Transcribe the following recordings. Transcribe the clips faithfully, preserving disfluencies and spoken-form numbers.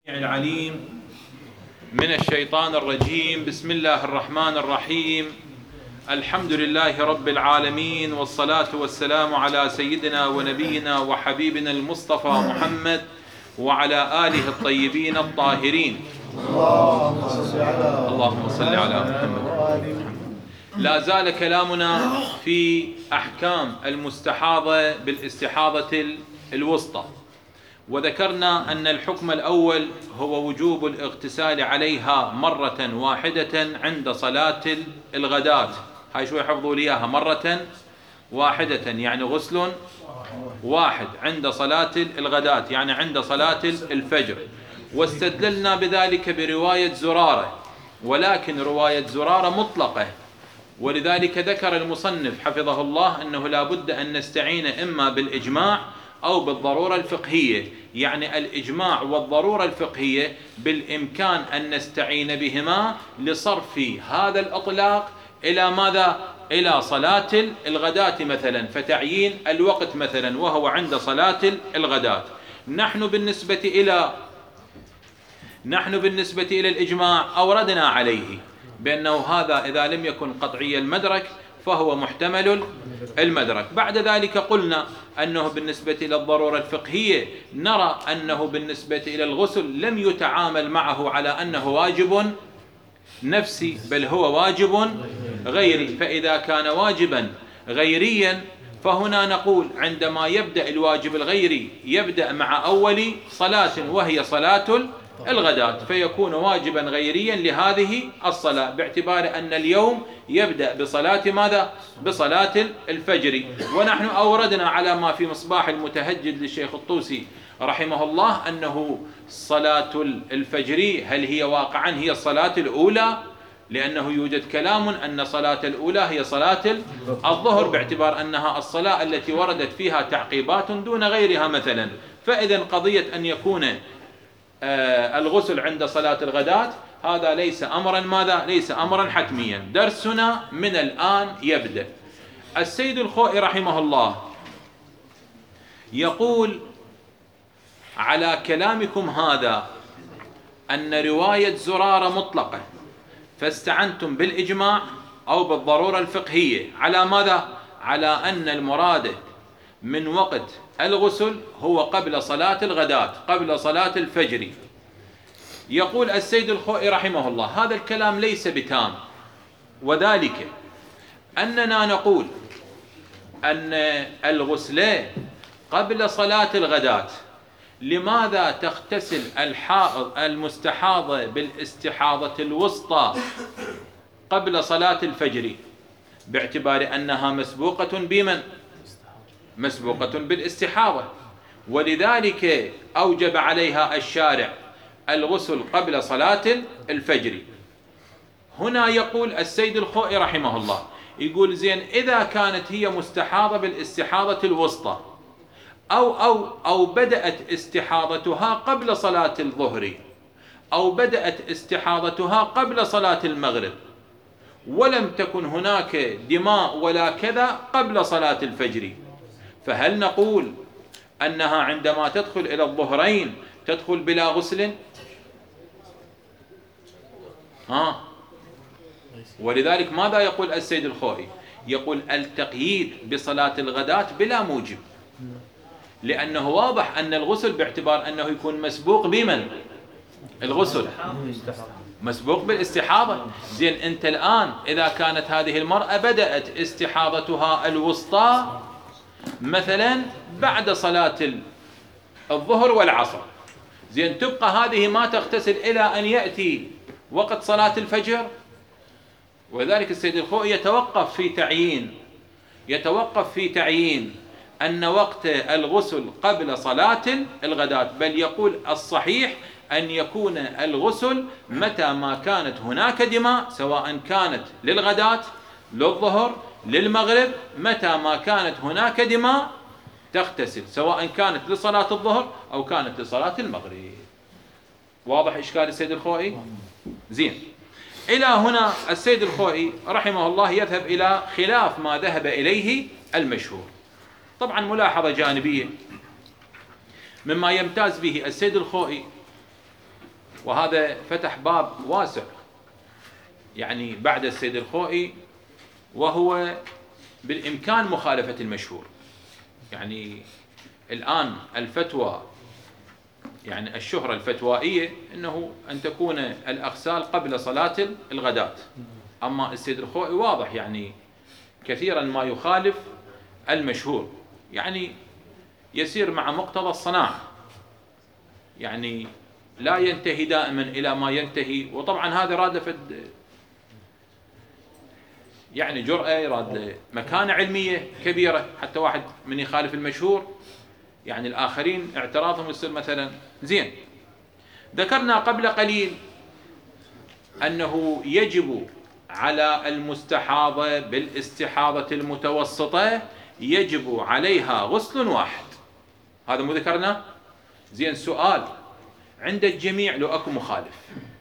العليم من الشيطان الرجيم. بسم الله الرحمن الرحيم. الحمد لله رب العالمين، والصلاة والسلام على سيدنا ونبينا وحبيبنا المصطفى محمد وعلى آله الطيبين الطاهرين. اللهم صل على محمد. لا زال كلامنا في أحكام المستحاضة بالاستحاضة الوسطى، وذكرنا أن الحكم الأول هو وجوب الاغتسال عليها مرة واحدة عند صلاة الغداة. هاي شوي حفظوا لي إياها، مرة واحدة يعني غسل واحد عند صلاة الغداة، يعني عند صلاة الفجر. واستدللنا بذلك برواية زرارة، ولكن رواية زرارة مطلقة، ولذلك ذكر المصنف حفظه الله أنه لا بد أن نستعين إما بالإجماع أو بالضرورة الفقهية. يعني الإجماع والضرورة الفقهية بالإمكان أن نستعين بهما لصرف هذا الإطلاق إلى ماذا؟ إلى صلاة الغداة مثلا، فتعيين الوقت مثلا وهو عند صلاة الغداة. نحن بالنسبة إلى نحن بالنسبة إلى الإجماع أوردنا عليه بأنه هذا إذا لم يكن قطعي المدرك فهو محتمل المدرك. بعد ذلك قلنا أنه بالنسبة إلى الضرورة الفقهية نرى أنه بالنسبة إلى الغسل لم يتعامل معه على أنه واجب نفسي، بل هو واجب غيري. فإذا كان واجبا غيريا فهنا نقول عندما يبدأ الواجب الغيري يبدأ مع أول صلاة وهي صلاة الغداة، فيكون واجبا غيريا لهذه الصلاة، باعتبار أن اليوم يبدأ بصلاة ماذا؟ بصلاة الفجر. ونحن أوردنا على ما في مصباح المتهجد للشيخ الطوسي رحمه الله أنه صلاة الفجر هل هي واقعا هي الصلاة الأولى؟ لأنه يوجد كلام أن صلاة الأولى هي صلاة الظهر، باعتبار أنها الصلاة التي وردت فيها تعقيبات دون غيرها مثلا. فإذا قضية أن يكون الغسل عند صلاة الغداة هذا ليس أمرا ماذا؟ ليس أمرا حتميا. درسنا من الآن يبدأ. السيد الخوئي رحمه الله يقول على كلامكم هذا أن رواية زرارة مطلقة، فاستعنتم بالإجماع أو بالضرورة الفقهية على ماذا؟ على أن المراد من وقت الغسل هو قبل صلاة الغداة، قبل صلاة الفجر. يقول السيد الخوئي رحمه الله هذا الكلام ليس بتام، وذلك أننا نقول أن الغسل قبل صلاة الغداة. لماذا تغتسل الحائض المستحاضة بالاستحاضة الوسطى قبل صلاة الفجر؟ باعتبار أنها مسبوقة بمن؟ مسبوقة بالاستحاضة، ولذلك أوجب عليها الشارع الغسل قبل صلاة الفجر. هنا يقول السيد الخوئي رحمه الله يقول زين إذا كانت هي مستحاضة بالاستحاضة الوسطى أو أو أو بدأت استحاضتها قبل صلاة الظهر أو بدأت استحاضتها قبل صلاة المغرب، ولم تكن هناك دماء ولا كذا قبل صلاة الفجر، فهل نقول أنها عندما تدخل إلى الظهرين تدخل بلا غسل؟ ها. ولذلك ماذا يقول السيد الخوئي؟ يقول التقييد بصلاة الغداة بلا موجب، لأنه واضح أن الغسل باعتبار أنه يكون مسبوق بمن؟ الغسل مسبوق بالاستحاضة. زين أنت الآن إذا كانت هذه المرأة بدأت استحاضتها الوسطى مثلا بعد صلاة الظهر والعصر، زين تبقى هذه ما تغتسل إلى أن يأتي وقت صلاة الفجر. وذلك السيد الخوئي يتوقف في تعيين يتوقف في تعيين أن وقت الغسل قبل صلاة الغداة، بل يقول الصحيح أن يكون الغسل متى ما كانت هناك دماء، سواء كانت للغداة للظهر للمغرب، متى ما كانت هناك دماء تغتسل، سواء كانت لصلاة الظهر أو كانت لصلاة المغرب. واضح إشكال السيد الخوئي؟ زين. إلى هنا السيد الخوئي رحمه الله يذهب إلى خلاف ما ذهب إليه المشهور. طبعا ملاحظة جانبية مما يمتاز به السيد الخوئي وهذا فتح باب واسع يعني بعد السيد الخوئي، وهو بالإمكان مخالفة المشهور. يعني الآن الفتوى يعني الشهرة الفتوائية أنه أن تكون الأغسال قبل صلاة الغداة، أما السيد الخوئي واضح يعني كثيرا ما يخالف المشهور، يعني يسير مع مقتضى الصناعة، يعني لا ينتهي دائما إلى ما ينتهي. وطبعا هذا راد فد يعني جرأة، يراد مكانة علمية كبيرة، حتى واحد من يخالف المشهور يعني الآخرين اعتراضهم يصير مثلا زين. ذكرنا قبل قليل أنه يجب على المستحاضة بالاستحاضة المتوسطة يجب عليها غسل واحد، هذا مو ذكرنا؟ زين، سؤال، عند الجميع لو أكو مخالف،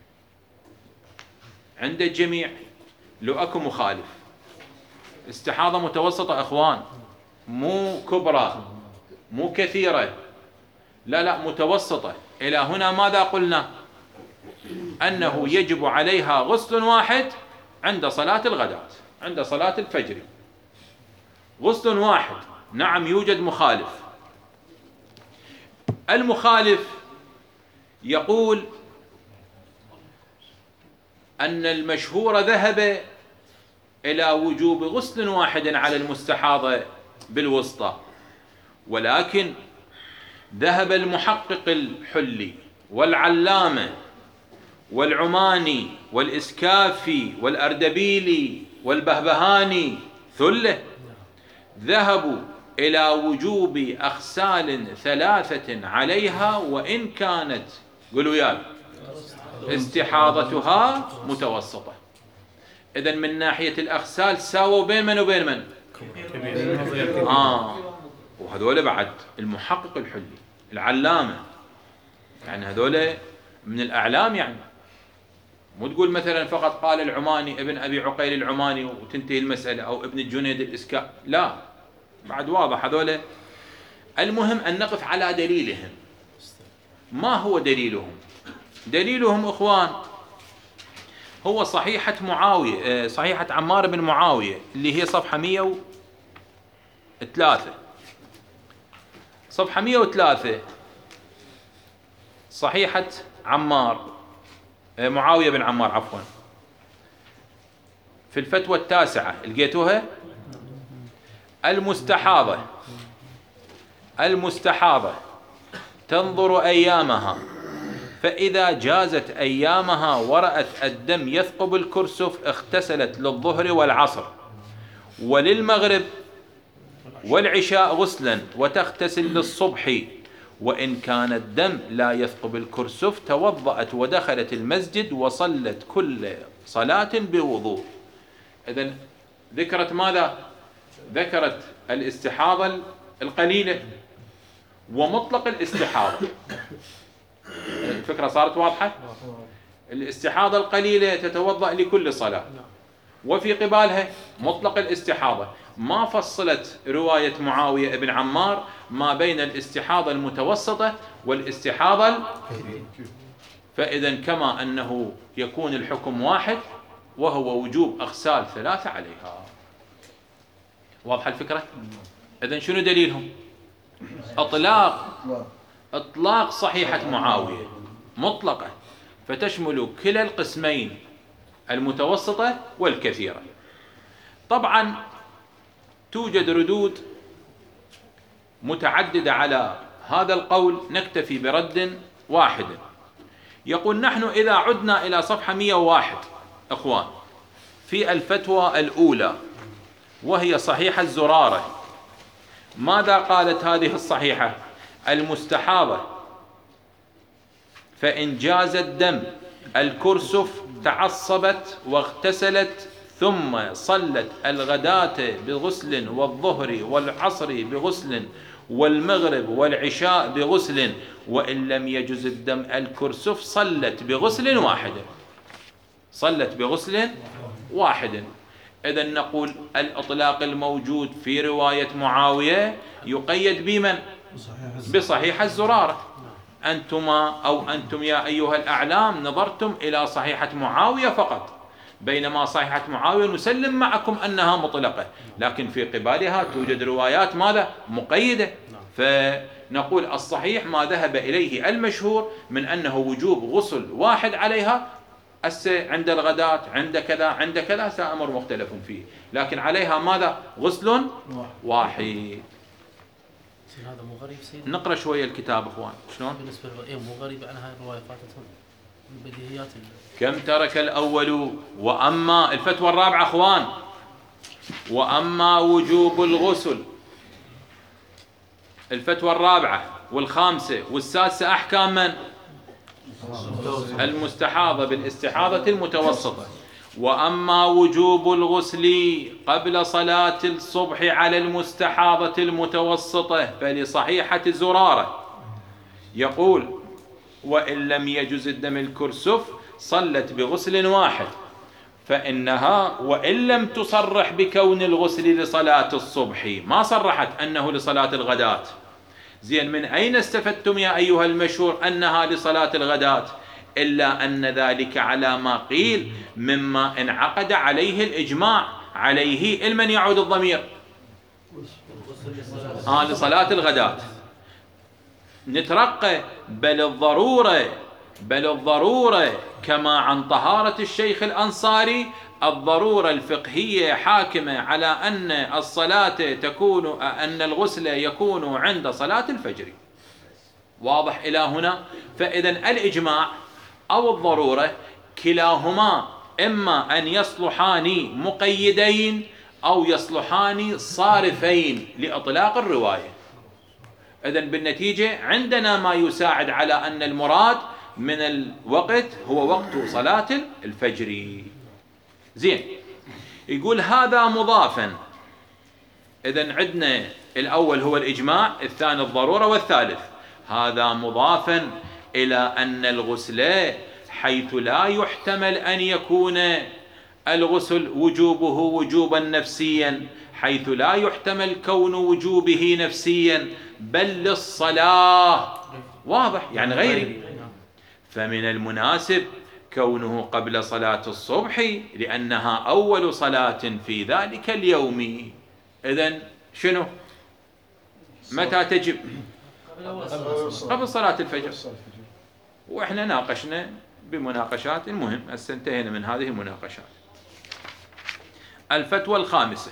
عند الجميع لو أكو مخالف، استحاضة متوسطة أخوان، مو كبرى مو كثيرة، لا لا متوسطة، إلى هنا ماذا قلنا؟ أنه يجب عليها غسل واحد عند صلاة الغداة، عند صلاة الفجر، غسل واحد. نعم يوجد مخالف، المخالف يقول أن المشهور ذهب إلى وجوب غسل واحد على المستحاضة بالوسطى، ولكن ذهب المحقق الحلي والعلامة والعماني والإسكافي والأردبيلي والبهبهاني ثلة، ذهبوا إلى وجوب أغسال ثلاثة عليها وإن كانت قولوا يا استحاضتها متوسطة. إذن من ناحية الأغسال ساووا بين من وبين من؟ آه وهذول بعد المحقق الحلي العلامة، يعني هذول من الأعلام، يعني مو تقول مثلا فقط قال العماني ابن أبي عقيل العماني وتنتهي المسألة، أو ابن الجنيد الإسكا، لا، بعد واضح هذول. المهم أن نقف على دليلهم. ما هو دليلهم؟ دليلهم إخوان هو صحيحة معاوية، صحيحة عمار بن معاوية اللي هي صفحة مئة وثلاثة، صفحة مئة وثلاثة، صحيحة عمار معاوية بن عمار عفوا، في الفتوى التاسعة لقيتوها؟ المستحاضة المستحاضة تنظر أيامها، فإذا جازت أيامها ورأت الدم يثقب الكرسف اغتسلت للظهر والعصر وللمغرب والعشاء غسلا، وتغتسل للصبح، وإن كان الدم لا يثقب الكرسف توضأت ودخلت المسجد وصلت كل صلاة بوضوء. إذن ذكرت ماذا؟ ذكرت الاستحاضة القليلة ومطلق الاستحاضة. الفكرة صارت واضحة؟ الاستحاضة القليلة تتوضأ لكل صلاة، وفي قبالها مطلق الاستحاضة. ما فصلت رواية معاوية بن عمار ما بين الاستحاضة المتوسطة والاستحاضة، فإذا كما أنه يكون الحكم واحد وهو وجوب أغسال ثلاثة عليها. واضحة الفكرة؟ إذن شنو دليلهم؟ إطلاق إطلاق صحيحة معاوية مطلقة، فتشمل كلا القسمين المتوسطة والكثيرة. طبعا توجد ردود متعددة على هذا القول، نكتفي برد واحد. يقول نحن إذا عدنا إلى صفحة مئة وواحد إخوان في الفتوى الأولى وهي صحيحة الزرارة، ماذا قالت هذه الصحيحة؟ المستحاضة فإن جاز الدم الكرسف تعصبت واغتسلت ثم صلت الغداة بغسل والظهر والعصر بغسل والمغرب والعشاء بغسل، وإن لم يجز الدم الكرسف صلت بغسل واحد، صلت بغسل واحد. إذن نقول الإطلاق الموجود في رواية معاوية يقيد بمن؟ بصحيح الزرارة. أنتما أو أنتم يا أيها الأعلام نظرتم إلى صحيحة معاوية فقط، بينما صحيحة معاوية نسلم معكم أنها مطلقة، لكن في قبالها توجد روايات ماذا؟ مقيدة. فنقول الصحيح ما ذهب إليه المشهور من أنه وجوب غسل واحد عليها، عند الغداة، عند كذا عند كذا سأمر مختلف فيه، لكن عليها ماذا؟ غسل واحد. هذا مو غريب سيدي؟ نقرأ شوية الكتاب اخوان. شلون؟ بالنسبة للرأي مو غريب عن هاي الرواية فاتتهم البديهيات. كم ترك الأول. وأما الفتوى الرابعة اخوان، وأما وجوب الغسل، الفتوى الرابعة والخامسة والسادسة أحكام من؟ المستحاضة بالاستحاضة المتوسطة. وأما وجوب الغسل قبل صلاة الصبح على المستحاضة المتوسطة فلصحيحة زرارة يقول: وإن لم يجز الدم الكرسف صلت بغسل واحد، فإنها وإن لم تصرح بكون الغسل لصلاة الصبح، ما صرحت أنه لصلاة الغداة. زين، من أين استفدتم يا أيها المشهور أنها لصلاة الغداة؟ إلا أن ذلك على ما قيل مما انعقد عليه الإجماع عليه. المن يعود الضمير؟ آه لصلاة الغداة. نترقى بل الضرورة بل الضرورة كما عن طهارة الشيخ الأنصاري، الضرورة الفقهية حاكمة على أن الصلاة تكون أن الغسل يكون عند صلاة الفجر. واضح إلى هنا؟ فإذا الإجماع أو الضرورة كلاهما إما أن يصلحان مقيدين أو يصلحان صارفين لإطلاق الرواية. إذن بالنتيجة عندنا ما يساعد على أن المراد من الوقت هو وقت صلاة الفجر. زين، يقول هذا مضافا. إذن عندنا الأول هو الإجماع، الثاني الضرورة، والثالث هذا مضافا إلى أن الغسل حيث لا يحتمل أن يكون الغسل وجوبه وجوبا نفسيا، حيث لا يحتمل كون وجوبه نفسيا بل للصلاة. واضح؟ يعني غيري. فمن المناسب كونه قبل صلاة الصبح لأنها أول صلاة في ذلك اليوم. إذن شنو؟ متى تجب؟ قبل صلاة الفجر. وإحنا ناقشنا بمناقشات، المهم هسه انتهينا من هذه المناقشات. الفتوى الخامسة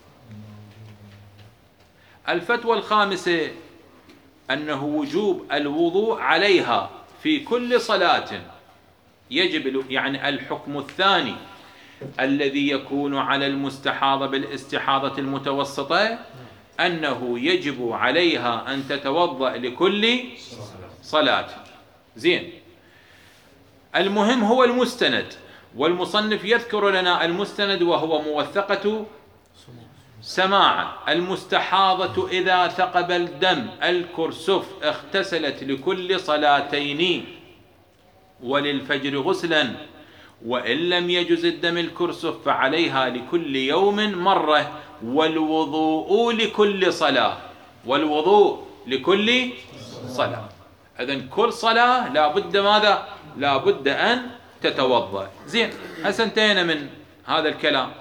الفتوى الخامسة أنه وجوب الوضوء عليها في كل صلاة يجب، يعني الحكم الثاني الذي يكون على المستحاضة بالاستحاضة المتوسطة أنه يجب عليها أن تتوضأ لكل صلاة. زين، المهم هو المستند، والمصنف يذكر لنا المستند وهو موثقة سماعا. المستحاضة إذا ثقب الدم الكرسف اغتسلت لكل صلاتين وللفجر غسلا، وإن لم يجز الدم الكرسف فعليها لكل يوم مرة، والوضوء لكل صلاة والوضوء لكل صلاة. إذن كل صلاة لا بد ماذا؟ لا بد أن تتوضأ. زين، هسه انتهينا من هذا الكلام.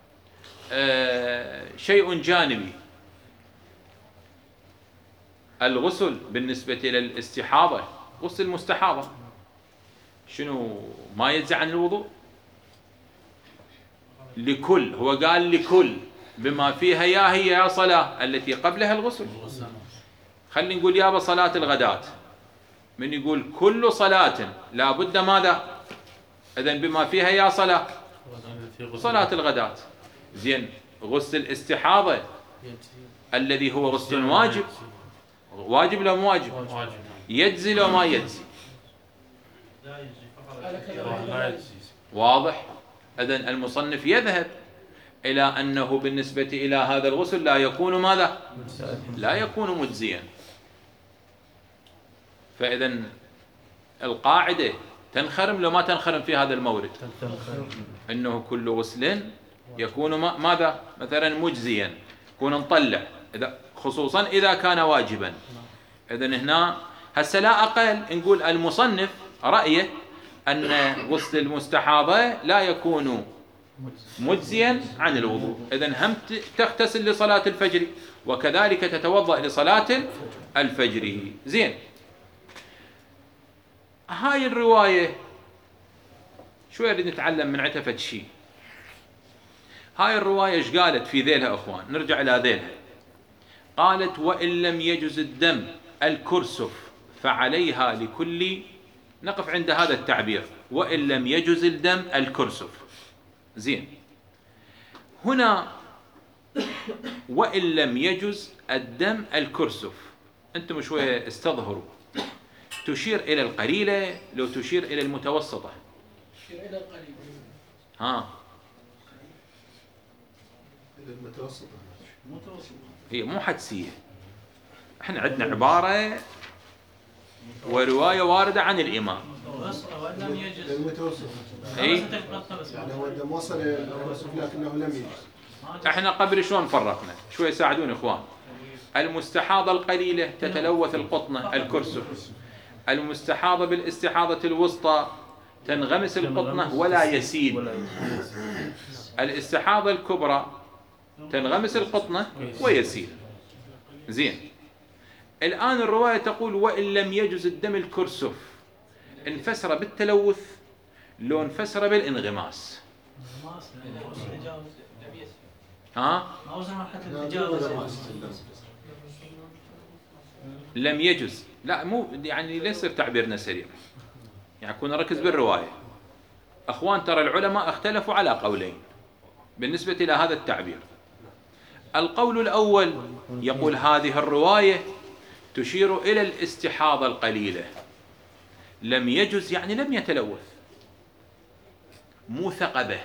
آه شيء جانبي، الغسل بالنسبة للاستحاضة، غسل المستحاضة شنو؟ ما يجزي عن الوضوء لكل، هو قال لكل بما فيها يا هي يا صلاة التي قبلها الغسل. خلي نقول يابا صلاة الغداة، من يقول كل صلاة لا بد ماذا؟ إذن بما فيها يا صلاة صلاة الغداة. زين، غسل الاستحاضة الذي هو غسل واجب، واجب لو مو واجب؟ يجزي لو ما يجزي؟ واضح؟ إذن المصنف يذهب إلى أنه بالنسبة إلى هذا الغسل لا يكون ماذا؟ لا يكون مجزيا. فإذن القاعدة تنخرم لو ما تنخرم في هذا المورد، أنه كل غسل يكون ماذا؟ مثلا مجزيا، يكون نطلع إذا خصوصا إذا كان واجبا. إذن هنا هسه لا أقل نقول المصنف رأيه أن غسل المستحاضة لا يكون مجزيا عن الوضوء، إذن هم تغتسل لصلاة الفجر وكذلك تتوضأ لصلاة الفجر. زين، هاي الرواية شوية نريد نتعلم من عتفة شيء. هاي الرواية ايش قالت في ذيلها اخوان؟ نرجع الى ذيلها. قالت وإن لم يجز الدم الكرسف فعليها لكل، نقف عند هذا التعبير، وإن لم يجز الدم الكرسف. زين، هنا وإن لم يجز الدم الكرسف، انتم شوية استظهروا، تشير إلى القليلة لو تشير إلى المتوسطة؟ تشير إلى القليلة. ها، إلى المتوسطة. متوسطة. هي مو حدسية، احنا عندنا عبارة ورواية واردة عن الإمام. وإن لم يجز المتوسطة. اي يعني هو الدم وصل إلى الكرسف لكنه لم يجز. احنا قبل شلون فرقنا؟ شوي ساعدوني اخوان. المستحاضة القليلة تتلوث القطنة الكرسف، المستحاضة بالاستحاضة الوسطى تنغمس القطنة ولا يسيل، الاستحاضة الكبرى تنغمس القطنة ويسيل. زين، الآن الرواية تقول وإن لم يجز الدم الكرسف، انفسر بالتلوث لو انفسر بالانغماس؟ ها؟ لم يجز، لا مو يعني ليس تعبيرنا سريع، يعني كنا نركز بالرواية. أخوان ترى العلماء اختلفوا على قولين بالنسبة إلى هذا التعبير. القول الأول يقول هذه الرواية تشير إلى الاستحاضة القليلة، لم يجز يعني لم يتلوث، مو ثقبه.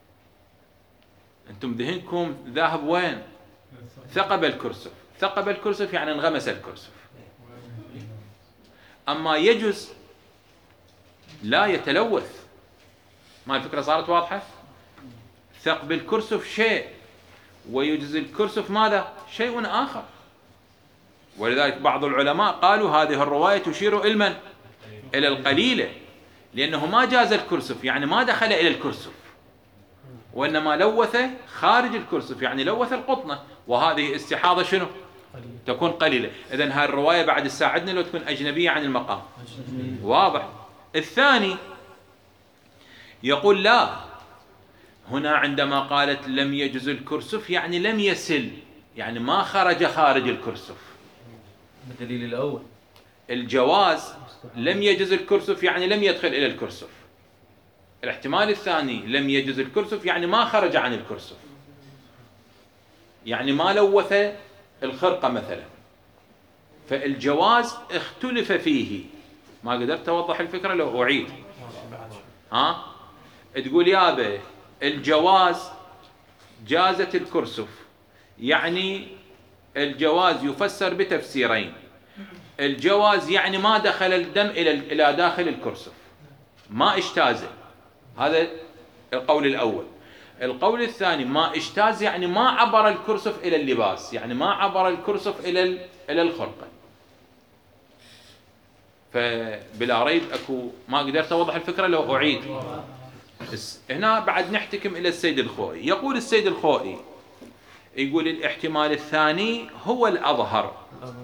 أنتم ذهنكم ذاهب وين؟ ثقب الكرسف، ثقب الكرسف يعني انغمس الكرسف. أما يجز لا يتلوث. ما الفكرة صارت واضحة؟ ثقب الكرسف شيء ويجز الكرسف ماذا؟ شيء آخر. ولذلك بعض العلماء قالوا هذه الرواية تشير إلى من؟ إلى القليلة، لأنه ما جاز الكرسف يعني ما دخل إلى الكرسف، وإنما لوث خارج الكرسف يعني لوث القطنة، وهذه استحاضة شنو؟ تكون قليلة. إذن هاي الرواية بعد تساعدنا لو تكون أجنبية عن المقام. واضح؟ الثاني يقول لا، هنا عندما قالت لم يجز الكرسف يعني لم يسل، يعني ما خرج خارج الكرسف. الدليل الأول الجواز لم يجز الكرسف يعني لم يدخل إلى الكرسف. الاحتمال الثاني لم يجز الكرسف يعني ما خرج عن الكرسف، يعني ما لوث الخرقة مثلا. فالجواز اختلف فيه. ما قدرت أوضح الفكرة لو أعيد. ها؟ تقول يابا الجواز جازت الكرسف، يعني الجواز يفسر بتفسيرين. الجواز يعني ما دخل الدم إلى إلى داخل الكرسف، ما اجتاز، هذا القول الأول. القول الثاني ما اجتاز يعني ما عبر الكرسف إلى اللباس، يعني ما عبر الكرسف إلى إلى الخرقة. فبلا ريب أكو ما قدرت أوضح الفكرة لو أعيد. هنا بعد نحتكم إلى السيد الخوئي. يقول السيد الخوئي يقول الاحتمال الثاني هو الأظهر،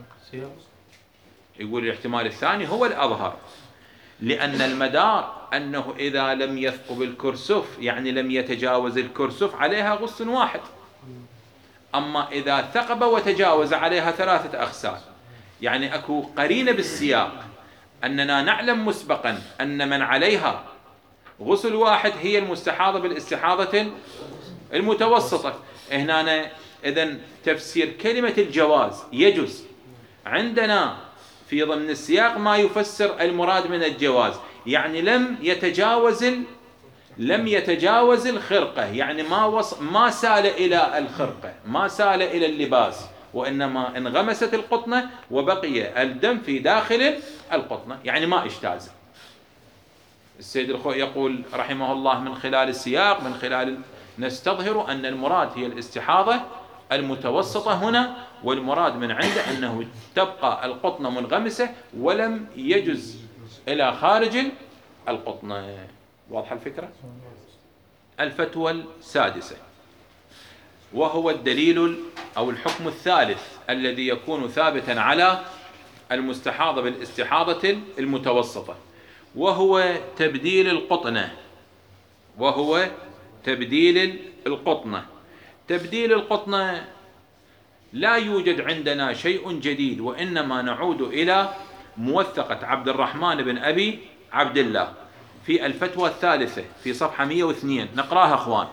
يقول الاحتمال الثاني هو الأظهر، لأن المدار أنه إذا لم يثقب الكرسف يعني لم يتجاوز الكرسف عليها غسل واحد، أما إذا ثقب وتجاوز عليها ثلاثة أغسال. يعني أكو قرينة بالسياق أننا نعلم مسبقا أن من عليها غسل واحد هي المستحاضة بالاستحاضة المتوسطة. هنا إذن تفسير كلمة الجواز يجوز عندنا في ضمن السياق ما يفسر المراد من الجواز، يعني لم يتجاوز لم يتجاوز الخرقة، يعني ما وص ما سال إلى الخرقة، ما سال إلى اللباس، وإنما انغمست القطنة وبقي الدم في داخل القطنة، يعني ما اجتاز. السيد الخوئي يقول رحمه الله من خلال السياق، من خلال نستظهر أن المراد هي الاستحاضة المتوسطة هنا، والمراد من عنده أنه تبقى القطنة منغمسة ولم يجز إلى خارج القطنة. واضحة الفكرة؟ الفتوى السادسة، وهو الدليل أو الحكم الثالث الذي يكون ثابتا على المستحاضة بالاستحاضة المتوسطة، وهو تبديل القطنة. وهو تبديل القطنة. تبديل القطنة لا يوجد عندنا شيء جديد، وإنما نعود إلى موثقة عبد الرحمن بن أبي عبد الله في الفتوى الثالثة في صفحة مئة واثنين. نقراها أخوان.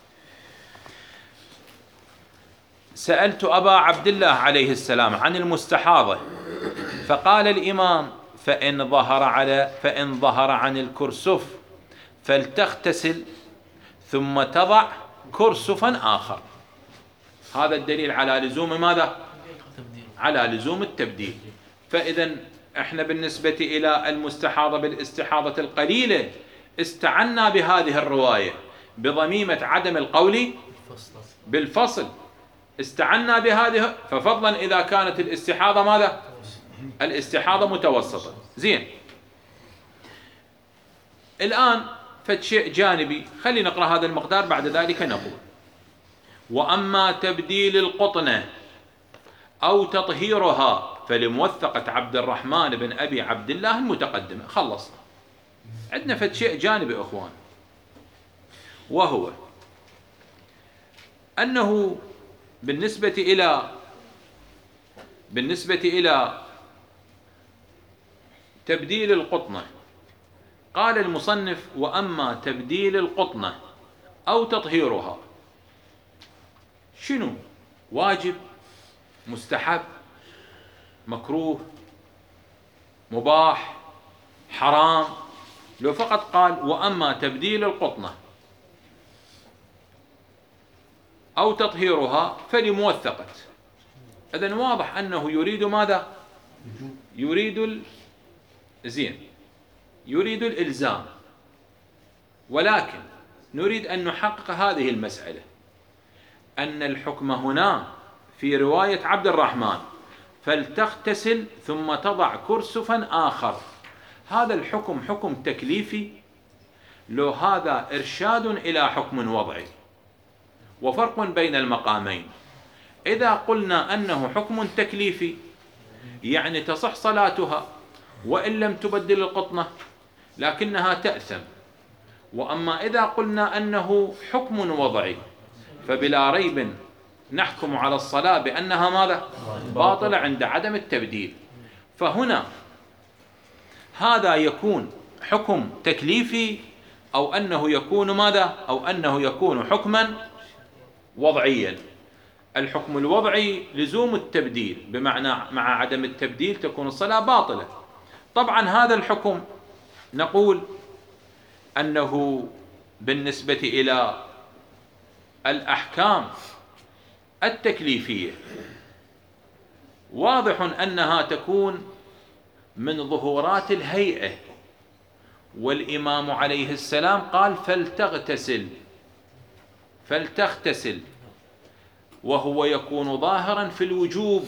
سألت أبا عبد الله عليه السلام عن المستحاضة، فقال الإمام: فإن ظهر على فإن ظهر عن الكرسف فلتغتسل ثم تضع كرسفا آخر. هذا الدليل على لزوم ماذا؟ على لزوم التبديل. فإذا احنا بالنسبة إلى المستحاضة بالاستحاضة القليلة استعنا بهذه الرواية بضميمة عدم القول بالفصل، استعنا بهذه، ففضلا إذا كانت الاستحاضة ماذا؟ الاستحاضة متوسطة. زين، الآن فشيء جانبي، خلينا نقرأ هذا المقدار بعد ذلك نقول: وأما تبديل القطنة أو تطهيرها فلموثقة عبد الرحمن بن أبي عبد الله المتقدمة. خلصنا. عندنا فد شيء جانبي أخوان، وهو أنه بالنسبة إلى بالنسبة إلى تبديل القطنة، قال المصنف: وأما تبديل القطنة أو تطهيرها، شنو؟ واجب، مستحب، مكروه، مباح، حرام؟ لو فقط قال وأما تبديل القطنة أو تطهيرها فلموثقة، إذن واضح أنه يريد ماذا؟ يريد ال... زين يريد الإلزام، ولكن نريد أن نحقق هذه المسألة، أن الحكم هنا في رواية عبد الرحمن فلتغتسل ثم تضع كرسفا آخر، هذا الحكم حكم تكليفي، لو هذا إرشاد إلى حكم وضعي، وفرق بين المقامين. إذا قلنا أنه حكم تكليفي يعني تصح صلاتها وإن لم تبدل القطنة لكنها تأثم، وأما إذا قلنا أنه حكم وضعي فبلا ريب نحكم على الصلاة بأنها ماذا؟ باطلة عند عدم التبديل. فهنا هذا يكون حكم تكليفي أو أنه يكون ماذا؟ أو أنه يكون حكما وضعيا. الحكم الوضعي لزوم التبديل، بمعنى مع عدم التبديل تكون الصلاة باطلة. طبعا هذا الحكم نقول أنه بالنسبة إلى الأحكام التكليفية واضح أنها تكون من ظهورات الهيئة، والإمام عليه السلام قال فلتغتسل فلتغتسل، وهو يكون ظاهرا في الوجوب،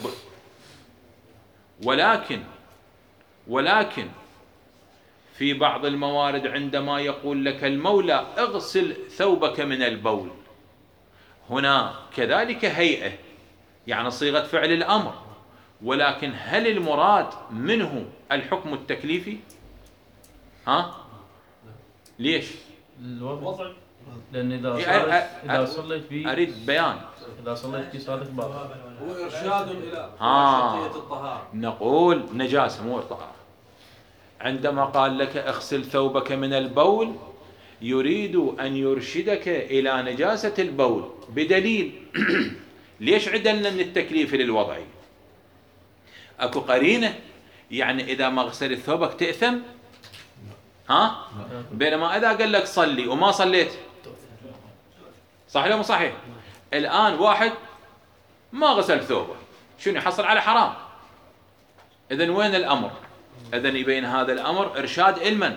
ولكن ولكن في بعض الموارد عندما يقول لك المولى اغسل ثوبك من البول، هنا كذلك هيئة يعني صيغة فعل الأمر، ولكن هل المراد منه الحكم التكليفي؟ ها؟ ليش؟ الوضع، لأن إذا إيه، صليت أ- إذا أ- صليت في أريد بيان. إذا صليت في صلاتك باطل. هو إرشاد إلى آه. شرطية الطهارة. نقول نجاسة مو طهارة. عندما قال لك اغسل ثوبك من البول يريد أن يرشدك إلى نجاسة البول بدليل. ليش عدلنا من التكليف للوضعي؟ أكو قرينة يعني إذا ما غسلت ثوبك تأثم؟ ها؟ بينما إذا قال لك صلي وما صليت، صح ولا مو صحيح؟ الآن واحد ما غسل ثوبه، شنو يحصل على حرام؟ إذن وين الأمر؟ إذن يبين هذا الأمر إرشاد إلمن؟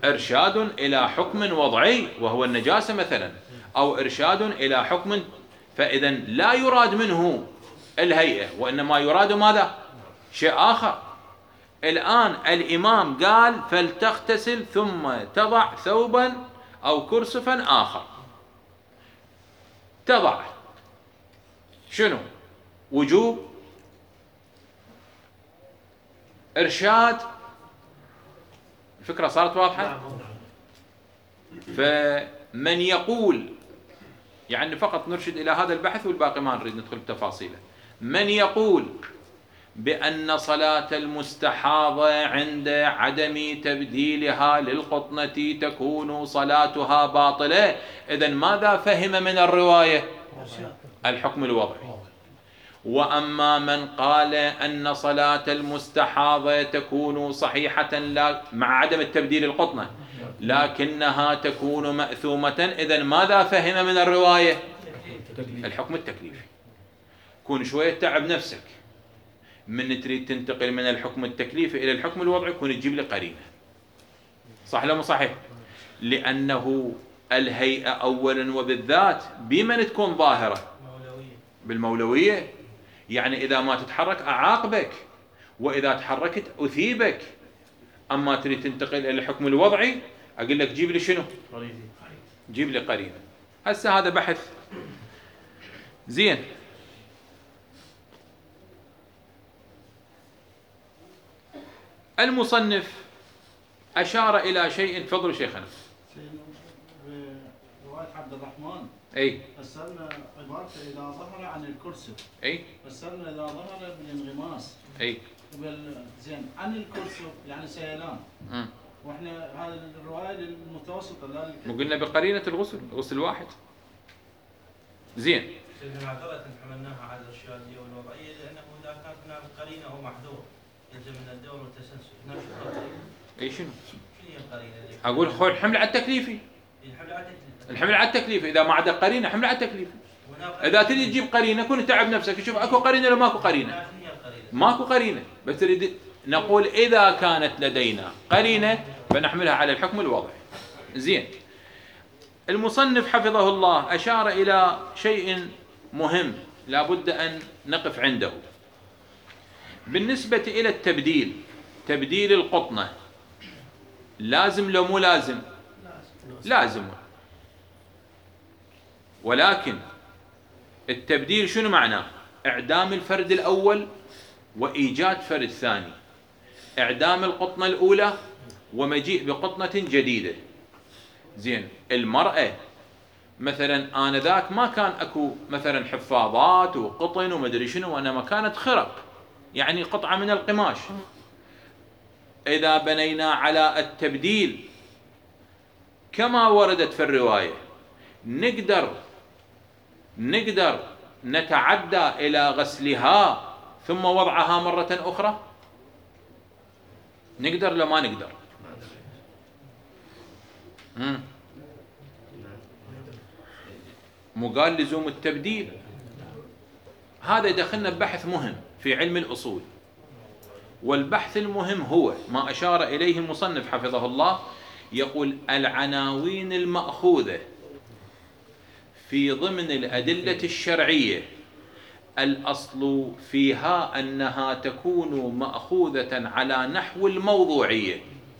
إرشاد إلى حكم وضعي وهو النجاسة مثلا، أو إرشاد إلى حكم فإذا لا يراد منه الهيئة، وإنما يراد ماذا؟ شيء آخر. الآن الإمام قال فلتغتسل ثم تضع ثوبا أو كرسفا آخر. تضع شنو؟ وجوب، إرشاد، الفكرة صارت واضحة؟ فمن يقول، يعني فقط نرشد إلى هذا البحث والباقي ما نريد ندخل بتفاصيله. من يقول بأن صلاة المستحاضة عند عدم تبديلها للقطنة تكون صلاتها باطلة، إذن ماذا فهم من الرواية؟ الحكم الوضعي. وأما من قال أن صلاة المستحاضة تكون صحيحة لا مع عدم التبديل القطنة لكنها تكون مأثومة، إذن ماذا فهم من الرواية؟ الحكم التكليفي. كون شوية تعب نفسك من تريد تنتقل من الحكم التكليفي إلى الحكم الوضعي، كون تجيب لي قرينة. صح لو مو صحيح؟ لأنه الهيئة أولا وبالذات بمن تكون ظاهرة؟ بالمولوية. يعني إذا ما تتحرك أعاقبك، وإذا تحركت أثيبك. أما تريد تنتقل إلى الحكم الوضعي أقول لك جيب لي شنو؟ جيب لي قرينة. هسه هذا بحث زين. المصنف أشار إلى شيء. تفضلوا شيخنا. رواية عبد الرحمن أي فسرنا عبارته إذا ظهر عن الكرسي. أي فسرنا إذا ظهر بالانغماس. أي بال... زين عن الكرسي يعني سيلان. امم واحنا هذه الرواية المتوسطة لا للك... مو قلنا بقرينة الغسل، غسل واحد. زين. سيدنا معذرة حملناها على الإرشادية والوضعية لأنه إذا كانت هناك قرينة أو محذور يلزم من الدور والتسلسل. هنا شو القرينة؟ أي شنو؟ شنو هي القرينة؟ أقول خذ الحمل على التكليفي. الحمل على التكليف. الحمل على التكليف، إذا ما عدا قرينة حمل على التكليف. إذا تريد تجيب قرينة كون تعب نفسك شوف أكو قرينة ولا ماكو قرينة؟ ماكو قرينة، بس تريد نقول إذا كانت لدينا قرينة فنحملها على الحكم الوضعي. زين. المصنف حفظه الله أشار إلى شيء مهم لا بد أن نقف عنده. بالنسبة إلى التبديل، تبديل القطنة لازم لو مو لازم؟ لازم. ولكن التبديل شنو معناه؟ إعدام الفرد الأول وإيجاد فرد ثاني. إعدام القطنة الأولى ومجيء بقطنة جديدة. زين. المرأة مثلا آنذاك ما كان أكو مثلا حفاظات وقطن ومدري شنو، وإنما كانت خرق، يعني قطعة من القماش. إذا بنينا على التبديل كما وردت في الرواية نقدر نقدر نتعدى إلى غسلها ثم وضعها مرة أخرى؟ نقدر لو ما نقدر؟ مم. مو قال لزوم التبديل. هذا يدخلنا ببحث مهم في علم الأصول، والبحث المهم هو ما أشار إليه المصنف حفظه الله. يقول العناوين المأخوذة في ضمن الأدلة الشرعية الأصل فيها أنها تكون مأخوذة على نحو الموضوعية،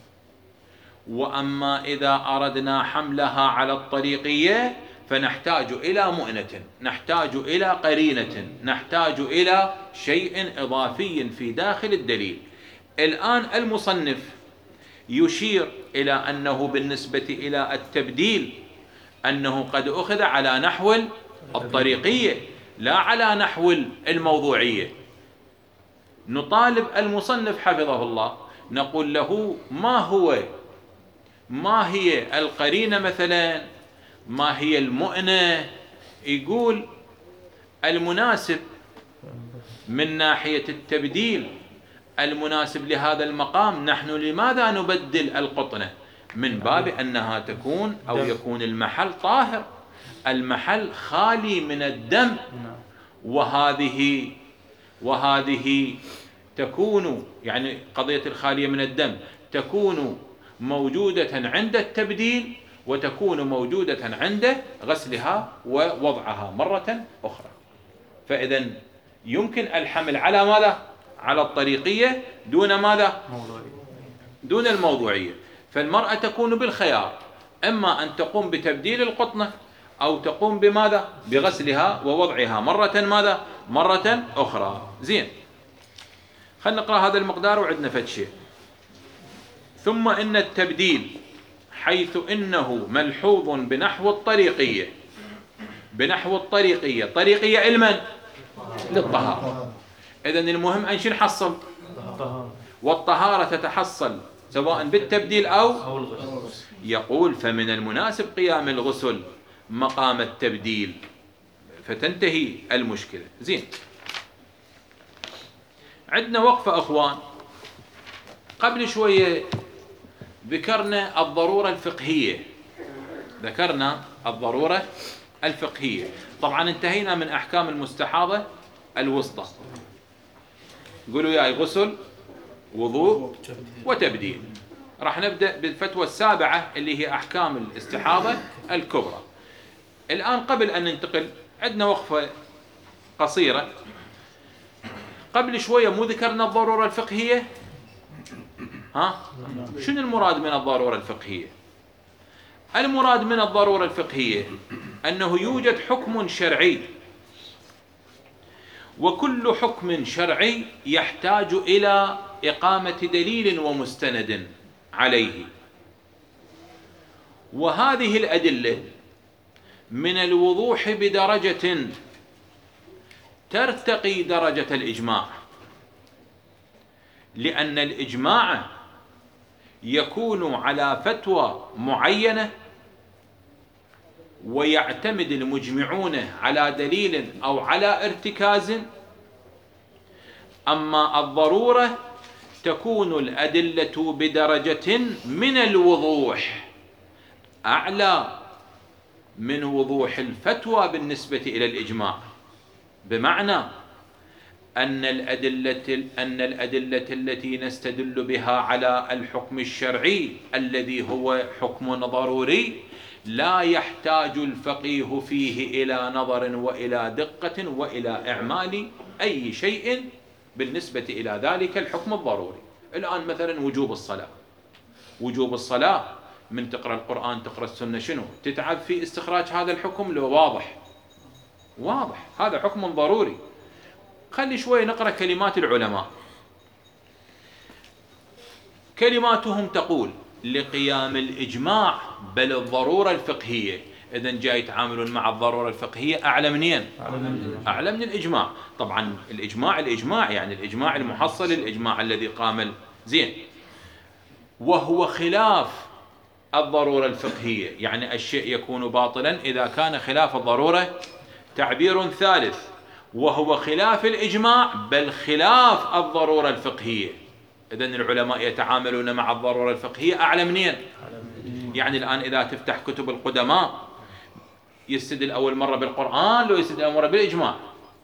وأما إذا أردنا حملها على الطريقية فنحتاج إلى مؤنة، نحتاج إلى قرينة، نحتاج إلى شيء إضافي في داخل الدليل. الآن المصنف يشير إلى أنه بالنسبة إلى التبديل أنه قد أخذ على نحو الطريقية لا على نحو الموضوعية. نطالب المصنف حفظه الله نقول له ما هو ما هي القرينة مثلا، ما هي المؤنة؟ يقول المناسب من ناحية التبديل المناسب لهذا المقام، نحن لماذا نبدل القطنة؟ من باب أنها تكون أو يكون المحل طاهر، المحل خالي من الدم، وهذه وهذه تكون يعني قضية الخالية من الدم تكون موجودة عند التبديل وتكون موجودة عنده غسلها ووضعها مرة أخرى. فإذا يمكن الحمل على ماذا؟ على الطريقية دون ماذا؟ دون الموضوعية. فالمرأة تكون بالخيار، إما أن تقوم بتبديل القطنة أو تقوم بماذا؟ بغسلها ووضعها مرة ماذا؟ مرة أخرى. زين، خلينا نقرأ هذا المقدار وعندنا فد شيء. ثم إن التبديل حيث إنه ملحوظ بنحو الطريقية، بنحو الطريقية، طريقية علما للطهارة. إذن المهم أن شو نحصل؟ والطهارة تتحصل سواء بالتبديل أو الغسل. يقول فمن المناسب قيام الغسل مقام التبديل فتنتهي المشكلة. زين، عندنا وقفة أخوان. قبل شوية ذكرنا الضرورة الفقهية، ذكرنا الضرورة الفقهية. طبعا انتهينا من أحكام المستحاضة الوسطى. قولوا ياي غسل، وضوء، وتبديل. راح نبدأ بالفتوى السابعة اللي هي أحكام الاستحاضة الكبرى. الآن قبل أن ننتقل عندنا وقفة قصيرة. قبل شوية مو ذكرنا الضرورة الفقهية؟ ها؟ شنو المراد من الضرورة الفقهية؟ المراد من الضرورة الفقهية أنه يوجد حكم شرعي، وكل حكم شرعي يحتاج إلى إقامة دليل ومستند عليه، وهذه الأدلة من الوضوح بدرجة ترتقي درجة الإجماع، لأن الإجماع يكون على فتوى معينة ويعتمد المجمعون على دليل أو على ارتكاز، أما الضرورة تكون الأدلة بدرجة من الوضوح أعلى من وضوح الفتوى بالنسبة إلى الإجماع، بمعنى أن الأدلة أن الأدلة التي نستدل بها على الحكم الشرعي الذي هو حكم ضروري لا يحتاج الفقيه فيه إلى نظر وإلى دقة وإلى إعمال أي شيء بالنسبة إلى ذلك الحكم الضروري. الآن مثلا وجوب الصلاة، وجوب الصلاة من تقرأ القرآن تقرأ السنة شنو؟ تتعب في استخراج هذا الحكم؟ لو واضح واضح هذا حكم ضروري. خلي شوي نقرأ كلمات العلماء. كلماتهم تقول لقيام الإجماع بل الضرورة الفقهية. إذن جاي يتعاملون مع الضرورة الفقهية أعلى منين؟ أعلى من الإجماع. طبعا الإجماع الإجماع يعني الإجماع المحصل، الإجماع الذي قام زين، وهو خلاف الضرورة الفقهية. يعني الشيء يكون باطلا إذا كان خلاف الضرورة. تعبير ثالث، وهو خلاف الإجماع بل خلاف الضرورة الفقهية. إذن العلماء يتعاملون مع الضرورة الفقهية أعلى منين؟ يعني الآن إذا تفتح كتب القدماء يستدل أول مرة بالقرآن لو يستدل أول مرة بالإجماع؟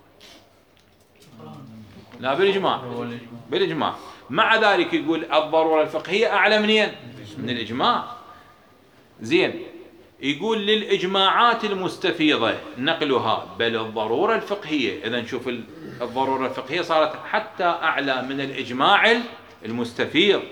لا بالإجماع، بالإجماع. مع ذلك يقول الضرورة الفقهية أعلى منين؟ من الإجماع. زين، يقول للإجماعات المستفيضة نقلها بل الضرورة الفقهية. إذا نشوف الضرورة الفقهية صارت حتى أعلى من الإجماع المستفيض.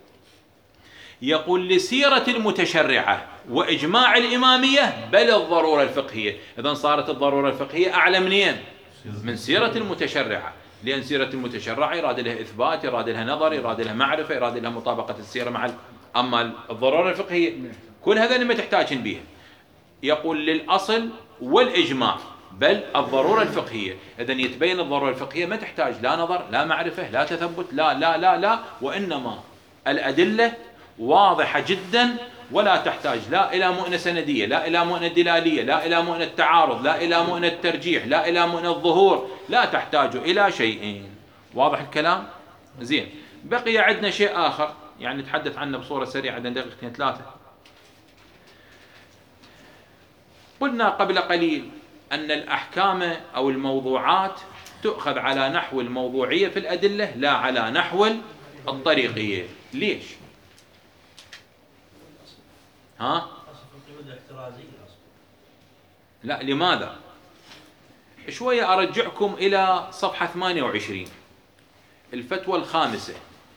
يقول لسيرة المتشرعة وإجماع الإمامية بل الضرورة الفقهية. إذا صارت الضرورة الفقهية أعلى منين؟ من سيرة المتشرعة، لأن سيرة المتشرعة يراد لها إثبات، يراد لها نظر، يراد لها معرفة، يراد لها مطابقة السيرة مع ال... أما الضرورة الفقهية كل هذا ما تحتاجين بها. يقول للأصل والإجماع بل الضرورة الفقهية. إذن يتبين الضرورة الفقهية ما تحتاج لا نظر لا معرفة لا تثبت لا لا لا لا، وإنما الأدلة واضحة جدا ولا تحتاج لا إلى مؤنة سندية، لا إلى مؤنة دلالية، لا إلى مؤنة تعارض، لا إلى مؤنة ترجيح، لا إلى مؤنة ظهور، لا تحتاج إلى شيئين. واضح الكلام؟ زين، بقي عندنا شيء آخر يعني نتحدث عنه بصورة سريعة، عندنا دقيقتين ثلاثة. قلنا قبل قليل أن الأحكام أو الموضوعات تؤخذ على نحو الموضوعية في الأدلة لا على نحو الطريقية. ليش؟ ها؟ قيود احترازية أصلا. لا، لماذا؟ شوية أرجعكم إلى صفحة ثمانية وعشرين، الفتوى الخامسة.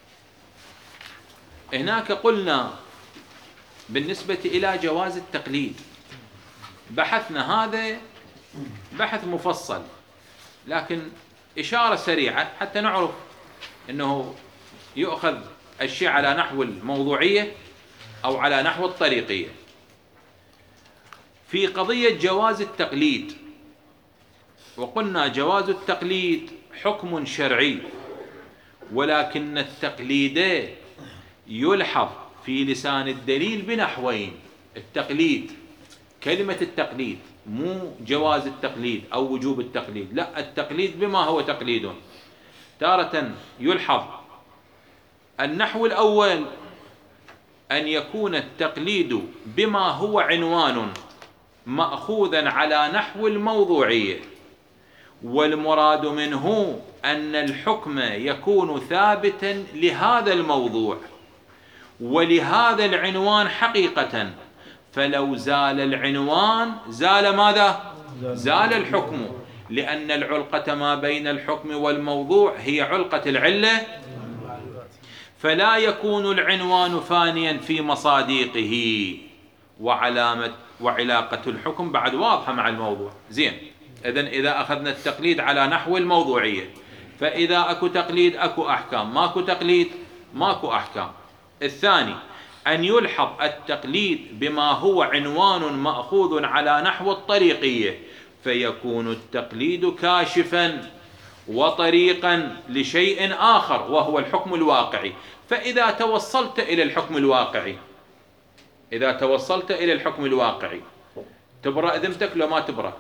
هناك قلنا بالنسبة إلى جواز التقليد، بحثنا هذا بحث مفصل، لكن إشارة سريعة حتى نعرف أنه يؤخذ الشيء على نحو الموضوعية أو على نحو الطريقية. في قضية جواز التقليد، وقلنا جواز التقليد حكم شرعي، ولكن التقليد يلحظ في لسان الدليل بنحوين. التقليد، كلمة التقليد، مو جواز التقليد أو وجوب التقليد، لا، التقليد بما هو تقليد. تارة يلحظ النحو الأول أن يكون التقليد بما هو عنوان مأخوذا على نحو الموضوعية، والمراد منه أن الحكم يكون ثابتا لهذا الموضوع ولهذا العنوان حقيقة، فلو زال العنوان زال ماذا؟ زال الحكم، لأن العلقة ما بين الحكم والموضوع هي علقة العلة، فلا يكون العنوان فانيا في مصاديقه، وعلامة وعلاقة الحكم بعد واضحة مع الموضوع. زين، إذن إذا أخذنا التقليد على نحو الموضوعية، فإذا أكو تقليد أكو أحكام، ماكو تقليد ماكو أحكام. الثاني أن يلحظ التقليد بما هو عنوان مأخوذ على نحو الطريقية، فيكون التقليد كاشفا وطريقا لشيء آخر وهو الحكم الواقعي. فإذا توصلت إلى الحكم الواقعي إذا توصلت إلى الحكم الواقعي تبرأ ذمتك لو ما تبرأ؟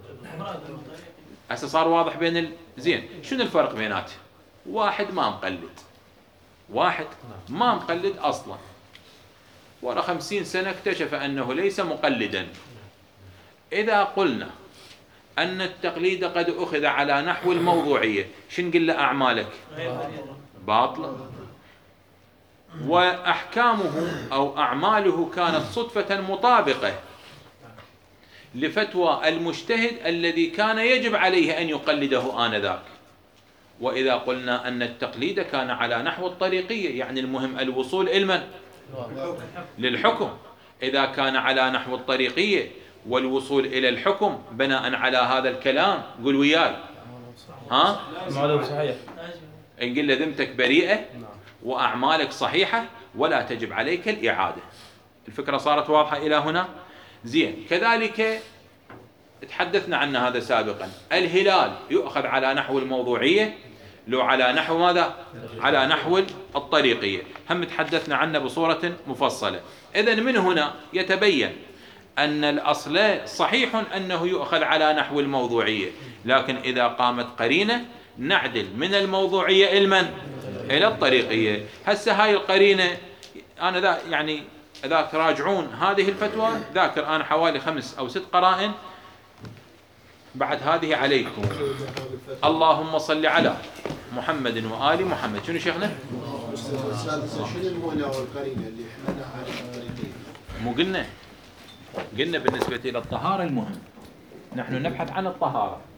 هسه صار واضح بين ال... زين، شنو الفرق بيناتهم؟ واحد ما مقلد، واحد ما مقلد أصلا، ورا خمسين سنة اكتشف أنه ليس مقلدا. إذا قلنا أن التقليد قد أخذ على نحو الموضوعية، شن نقول له؟ أعمالك باطلة، وأحكامه أو أعماله كانت صدفة مطابقة لفتوى المجتهد الذي كان يجب عليه أن يقلده آنذاك. وإذا قلنا أن التقليد كان على نحو الطريقية، يعني المهم الوصول إلى للحكم. إذا كان على نحو الطريقية والوصول إلى الحكم بناء على هذا الكلام، قل وياي، ها؟ صحيح. نقول له ذمتك بريئة وأعمالك صحيحة ولا تجب عليك الإعادة. الفكرة صارت واضحة إلى هنا؟ زين. كذلك تحدثنا عن هذا سابقا، الهلال يؤخذ على نحو الموضوعية لو على نحو ماذا؟ على نحو الطريقية، هم تحدثنا عنه بصورة مفصلة. إذن من هنا يتبين أن الأصل صحيح أنه يؤخذ على نحو الموضوعية، لكن إذا قامت قرينة نعدل من الموضوعية إلى من؟ إلى الطريقية. هسه هاي القرينة أنا ذا يعني إذا تراجعون هذه الفتوى ذاكر أنا حوالي خمس أو ست قرائن بعد هذه عليكم. اللهم صل على محمد وآل محمد. شنو شيخنا؟ شنو المولى والقرينة اللي حملنا على الطريقية؟ مو قلنا قلنا بالنسبة إلى الطهارة المهم، نحن نبحث عن الطهارة،